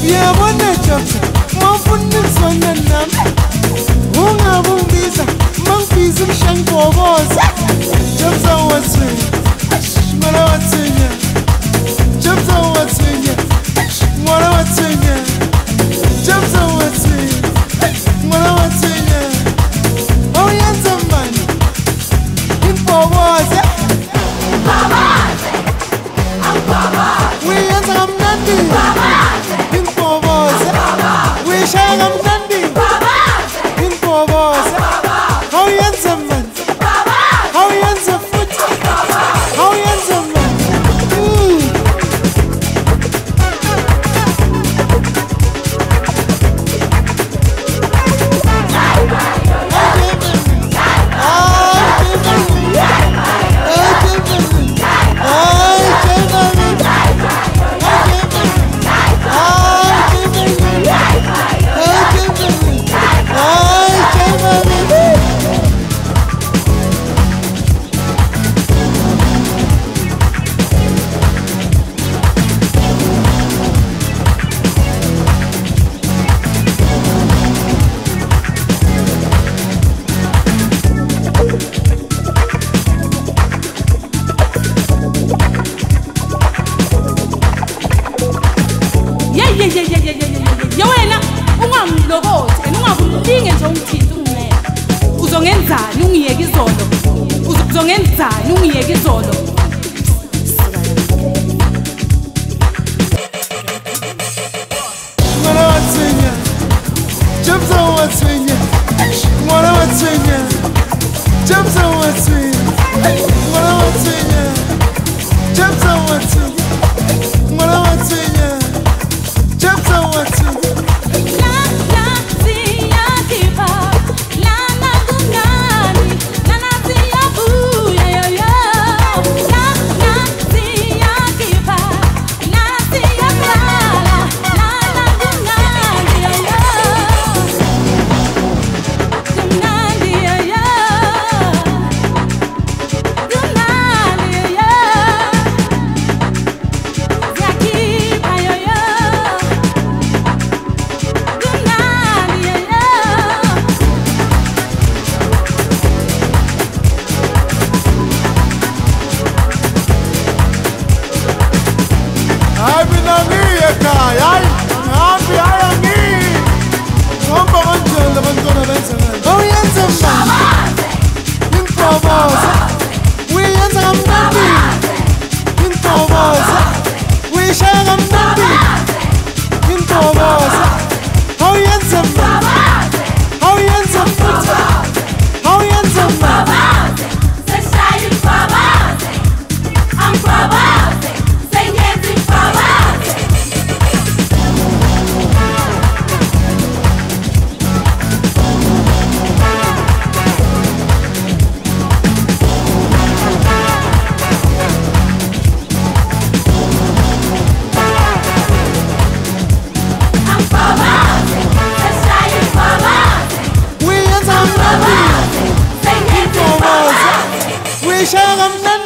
Yabona Jobs, mawufuna ukuzwana nami ungabungiza mangibiza umshangoboza Jobs awathini ngwana wathini Jobs awathini ngwana wathini Jobs awathini ngwana wathini awuyenza mani imboboze uyenza kamnandi imboboze uyishaya kamnandi imboboze awuyenza mani awuyenza futhi awuyenza mani Ya wena ungamlokothi ungabulinge nje ungithinta ungimela uzongenzani ungiyeke izolo uzongenzani ungiyeke izolo ngwana wathini Jobs awathini ngwana wathini Jobs awathini ngwana wathini Jobs awathini ngwana wathini Jobs awathini we shall